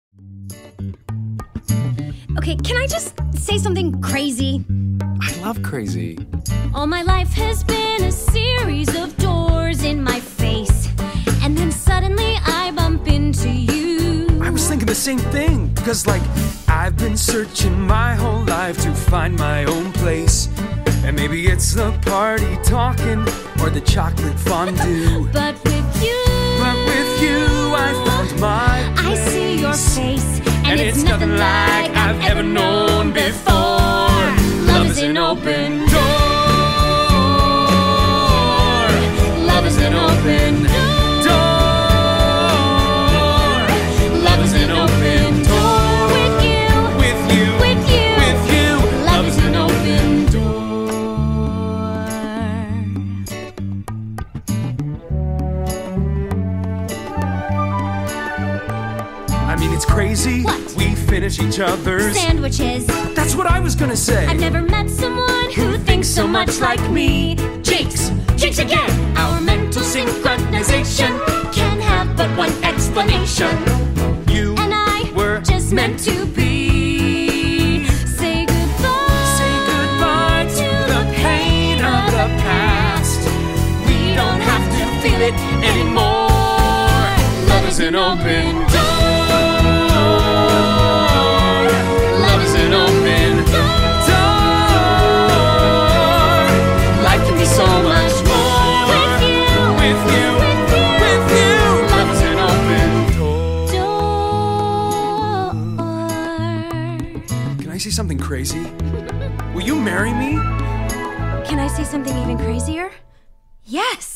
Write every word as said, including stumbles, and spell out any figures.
Okay, can I just say something crazy? I love crazy. All my life has been a series of doors in my face, and then suddenly I bump into you. I was thinking the same thing, because like I've been searching my whole life to find my own place. And maybe it's the party talking or the chocolate fondue. But with you, But with you I found my place. I see your face, and, And it's nothing like I've ever known before. Love is an open door. Love is an open door. Love is an open door. with you, With you, with you, with you. love is an open door. I mean, it's crazy. What? We finish each other's Sandwiches. That's what I was gonna say. I've never met someone who thinks so much like me. Jinx, jinx again. Our mental synchronization can have but one explanation. You And I were just meant to be. Say goodbye. Say goodbye to the pain of the past. We don't have to feel it anymore. Love is an open door. Love is an open door. Life can be so much more With you, with you, with you, with you. Love is an open door. door. Can I say something crazy? Will you marry me? Can I say something even crazier? Yes.